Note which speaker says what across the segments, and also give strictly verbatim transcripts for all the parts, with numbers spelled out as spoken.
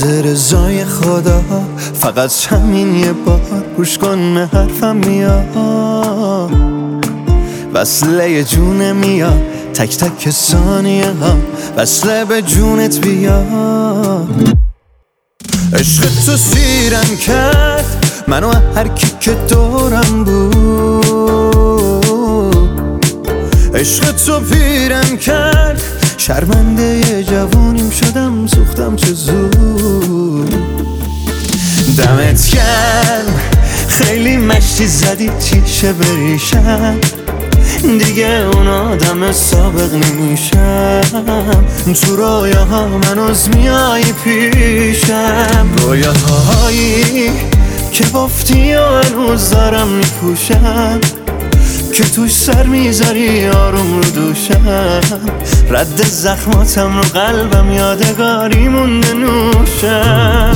Speaker 1: از رضای خدا فقط همین یه بار گوش کن به حرفم میاد، وصله جون میاد تک تک ثانیه ها، وصله به جونت بیاد. عشق تو سیرم کرد منو هر کی که دورم بود، عشق تو پیرم کرد شرمنده یه جوونیم شدم، سوختم چه زود. دمت گرم خیلی مشتی زدی تیشه بریشم، دیگه اون آدم سابق نمیشم. تو رویاها منوز میایی پیشم، رویاهایی که بافتی و هنوز دارم میپوشم، که توش سر میذاری آروم رو دوشم. رد زخماتم رو قلبم یادگاری مونده نوشم.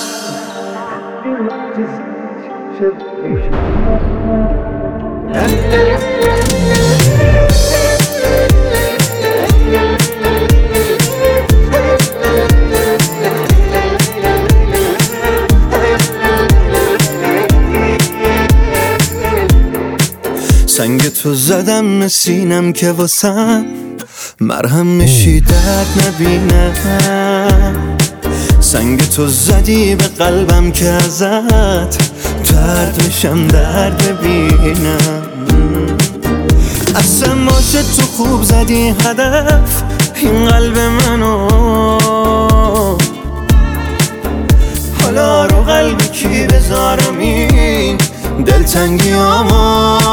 Speaker 1: سنگ تو زدم سینم که واسم مرهم میشی درد نبینم، سنگ تو زدی به قلبم که ازت درد میشم درد ببینم. اصلا باشه تو خوب زدی هدف این قلب منو، حالا رو قلب کی بذارم این دلتنگیامو.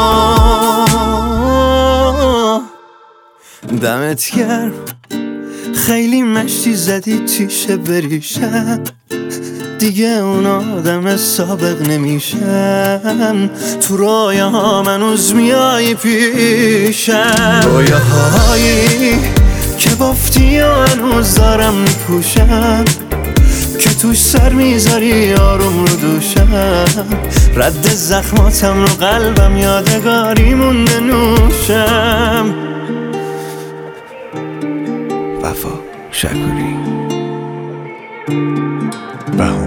Speaker 1: دمت گرم خیلی مشتی زدی تیشه بریشم، دیگه اون آدم سابق نمیشم. تو رویاها منوز میایی پیشم، رویاهایی که بافتی و هنوز دارم میپوشم، که توش سر میذاری آروم رو دوشم. رد زخماتم رو قلبم یادگاری مونده نوشم.
Speaker 2: وفا شکوری بهونه